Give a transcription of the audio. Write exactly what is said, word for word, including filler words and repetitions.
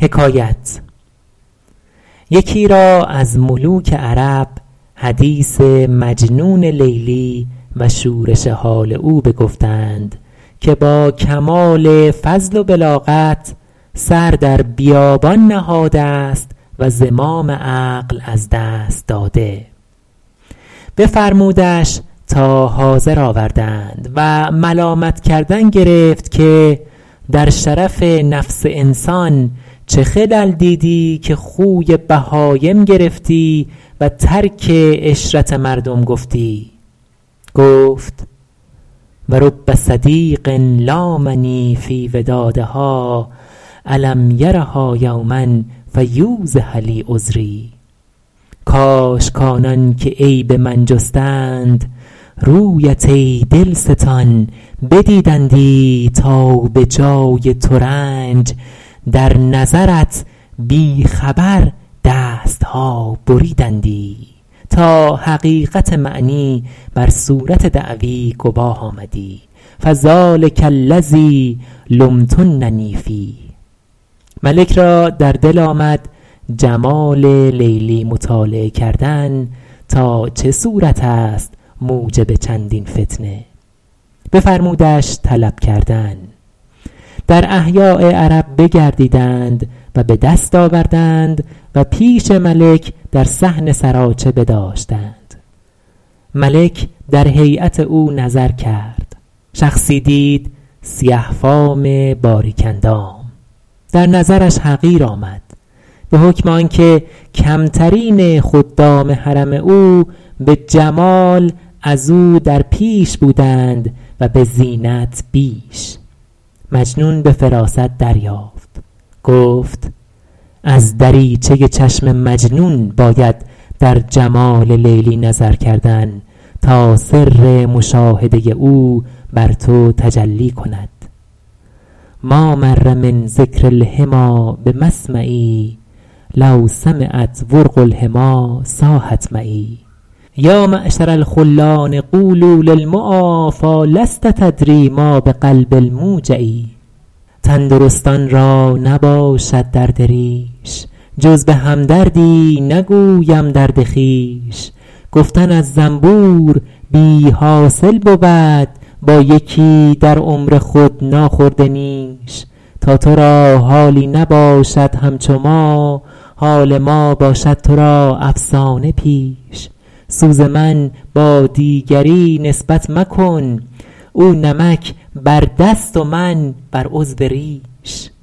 یکی را از ملوک عرب حدیث مجنون لیلی و شورش حال او بگفتند که با کمال فضل و بلاغت سر در بیابان نهاده است و زمام عقل از دست داده. بفرمودش تا حاضر آوردند و ملامت کردن گرفت که در شرف نفس انسان چه خلل دیدی که خوی بهایم گرفتی و ترک عشرت مردم گفتی؟ گفت و رب صدیق لامنی فی ودادها الم یرها یوما فیوضح لی عذری. کاش کآنان که عیب من جستند رویت ای دلستان بدیدندی تا به جای ترنج در نظرت بی خبر دستها بریدندی تا حقیقت معنی بر صورت دعوی گواه آمدی فذلک الذی لمتننی فیه. ملک را در دل آمد جمال لیلی مطالعه کردن تا چه صورت است موجب چندین فتنه. بفرمودش طلب کردن. در احیاء عرب بگردیدند و به دست آوردند و پیش ملک در صحن سراچه بداشتند. ملک در هیأت او نظر کرد، شخصی دید سیه فام باریک اندام. در نظرش حقیر آمد، به حکم آن که کمترین خدام حرم او به جمال از او در پیش بودند و به زینت بیش. مجنون به فراست دریافت، گفت از دریچه چشم مجنون باید در جمال لیلی نظر کردن تا سر مشاهده او بر تو تجلی کند. ما مر من ذکر الحمیٰ بمسمعی لو سمعت ورق الحمیٰ صاحت معی. یا معشر الخلان قولوا للمعافی لست تدری ما بقلب الموجع. تندرستان را نباشد درد ریش جز به همدردی نگویم درد خویش. گفتن از زنبور بی حاصل بود با یکی در عمر خود ناخورده نیش. تا تو را حالی نباشد همچو ما حال ما باشد تو را افسانه پیش. سوز من با دیگری نسبت مکن او نمک بر دست و من بر عضو ریش.